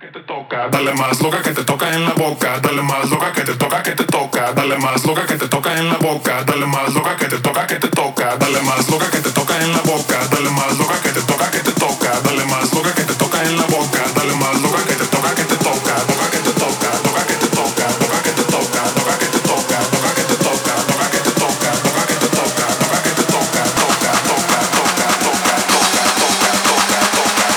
Dale más loca que te toca en la boca, dale más loca que te toca, que te toca, dale más loca que te toca en la boca, dale más loca que te toca, que te toca, dale más loca que te toca en la boca, dale más loca que te toca, que te toca, dale más loca que te toca en la boca, dale más loca que te toca, que te toca, toca que te toca, toca que te toca, toca que te toca, toca que te toca, toca que te toca, toca que te toca, toca que te toca, toca que te toca, toca, toca, toca, toca, toca, toca, toca, toca,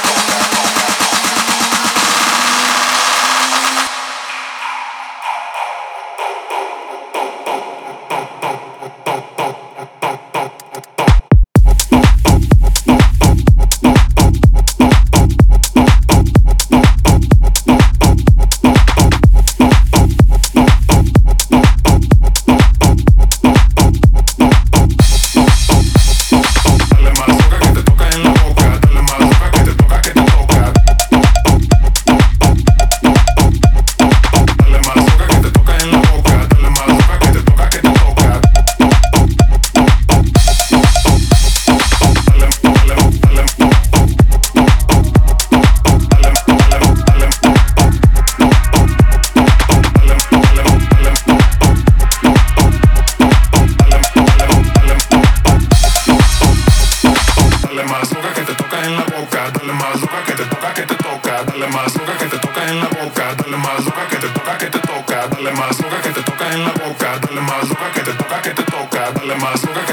dale más loca que te toca en la boca, dale más loca que te toca, que te toca, dale más loca